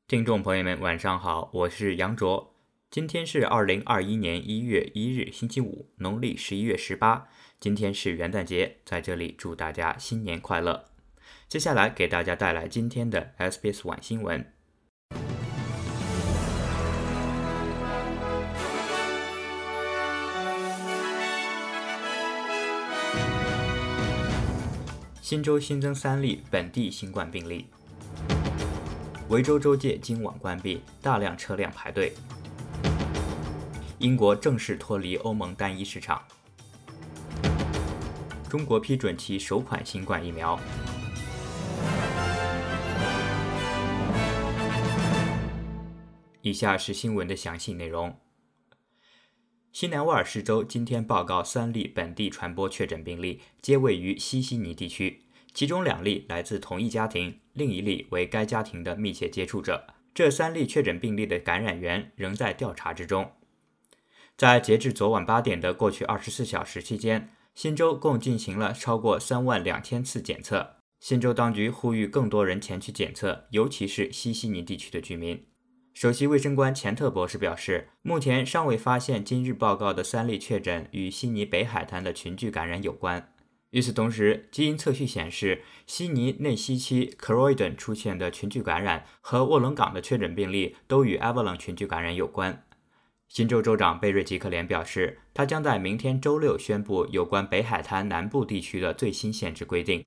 听众朋友们晚上好，我是杨卓。今天是2021年1月1日星期五，农历11月18，今天是元旦节，在这里祝大家新年快乐。接下来给大家带来今天的 SBS 晚新闻。新州新增3例本地新冠病例。维州州界今晚关闭，大量车辆排队。英国正式脱离欧盟单一市场。中国批准其首款新冠疫苗。以下是新闻的详细内容。新南威尔士州今天报告3例本地传播确诊病例，皆位于西悉尼地区，其中2例来自同一家庭，另1例为该家庭的密切接触者。这3例确诊病例的感染源仍在调查之中。在截至昨晚8点的过去24小时期间，新州共进行了超过32000次检测。新州当局呼吁更多人前去检测，尤其是西悉尼地区的居民。首席卫生官钱特博士表示，目前尚未发现今日报告的3例确诊与悉尼北海滩的群聚感染有关。与此同时，基因测序显示，悉尼内西区 Croydon 出现的群聚感染和卧龙岗的确诊病例都与 Avalon 群聚感染有关。新州州长贝瑞吉克连表示，他将在明天周六宣布有关北海滩南部地区的最新限制规定。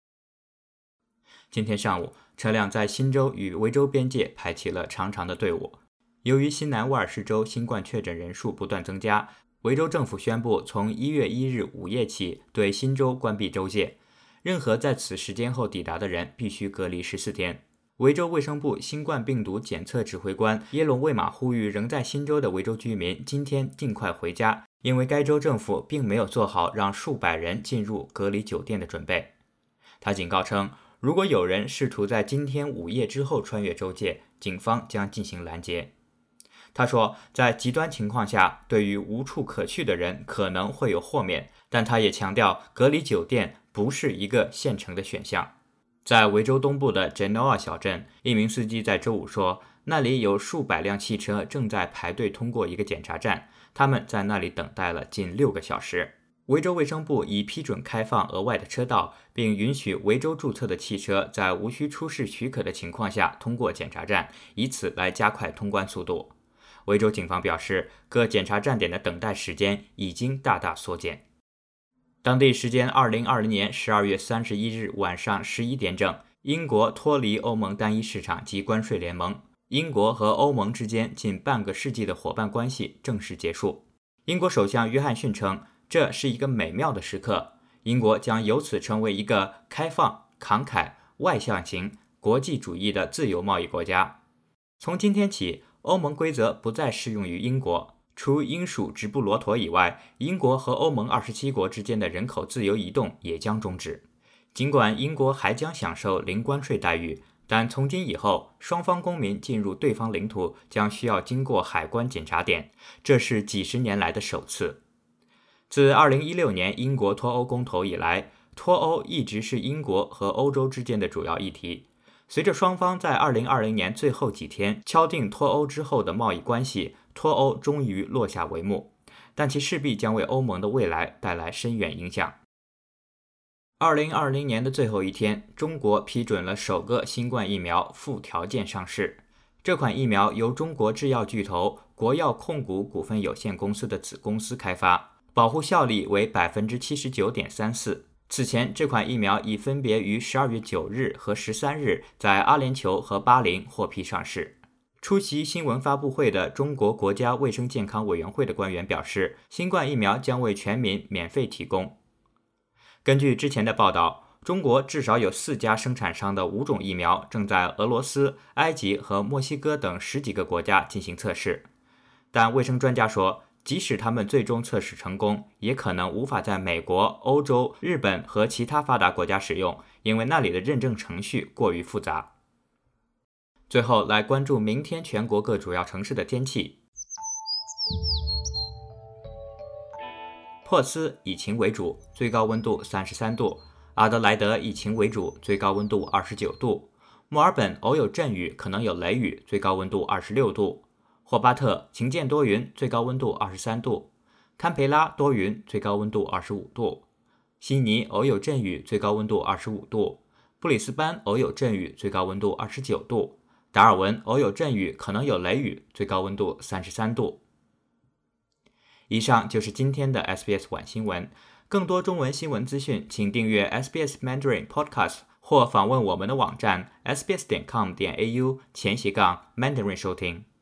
今天上午，车辆在新州与维州边界排起了长长的队伍。由于新南威尔士州新冠确诊人数不断增加，维州政府宣布从1月1日午夜起对新州关闭州界，任何在此时间后抵达的人必须隔离14天。维州卫生部新冠病毒检测指挥官耶隆魏马呼吁仍在新州的维州居民今天尽快回家，因为该州政府并没有做好让数百人进入隔离酒店的准备。他警告称，如果有人试图在今天午夜之后穿越州界，警方将进行拦截。他说，在极端情况下，对于无处可去的人可能会有豁免，但他也强调隔离酒店不是一个现成的选项。在维州东部的 Genoa 小镇，一名司机在周五说，那里有数百辆汽车正在排队通过一个检查站，他们在那里等待了近6个小时。维州卫生部已批准开放额外的车道，并允许维州注册的汽车在无需出示许可的情况下通过检查站，以此来加快通关速度。维州警方表示，各检查站点的等待时间已经大大缩减。当地时间2020年12月31日晚上11点整，英国脱离欧盟单一市场及关税联盟，英国和欧盟之间近半个世纪的伙伴关系正式结束。英国首相约翰逊称，这是一个美妙的时刻，英国将由此成为一个开放、慷慨、外向型、国际主义的自由贸易国家。从今天起，欧盟规则不再适用于英国，除英属直布罗陀以外，英国和欧盟27国之间的人口自由移动也将终止。尽管英国还将享受零关税待遇，但从今以后，双方公民进入对方领土将需要经过海关检查点，这是几十年来的首次。自2016年英国脱欧公投以来，脱欧一直是英国和欧洲之间的主要议题。随着双方在2020年最后几天敲定脱欧之后的贸易关系，脱欧终于落下帷幕，但其势必将为欧盟的未来带来深远影响。2020年的最后一天，中国批准了首个新冠疫苗附条件上市。这款疫苗由中国制药巨头国药控股股份有限公司的子公司开发，保护效力为 79.34%。此前，这款疫苗已分别于12月9日和13日在阿联酋和巴林获批上市。出席新闻发布会的中国国家卫生健康委员会的官员表示，新冠疫苗将为全民免费提供。根据之前的报道，中国至少有4家生产商的5种疫苗正在俄罗斯、埃及和墨西哥等10几个国家进行测试。但卫生专家说，即使他们最终测试成功，也可能无法在美国、欧洲、日本和其他发达国家使用，因为那里的认证程序过于复杂。最后来关注明天全国各主要城市的天气。珀斯以晴为主，最高温度33度；阿德莱德以晴为主，最高温度29度； 墨尔本偶有阵雨，可能有雷雨，最高温度26度；霍巴特晴间多云，最高温度23度；堪培拉多云，最高温度25度；悉尼偶有阵雨，最高温度25度；布里斯班偶有阵雨，最高温度29度；达尔文偶有阵雨，可能有雷雨，最高温度33度。以上就是今天的 SBS 晚新闻。更多中文新闻资讯，请订阅 SBS Mandarin Podcast 或访问我们的网站 sbs.com.au/Mandarin 收听。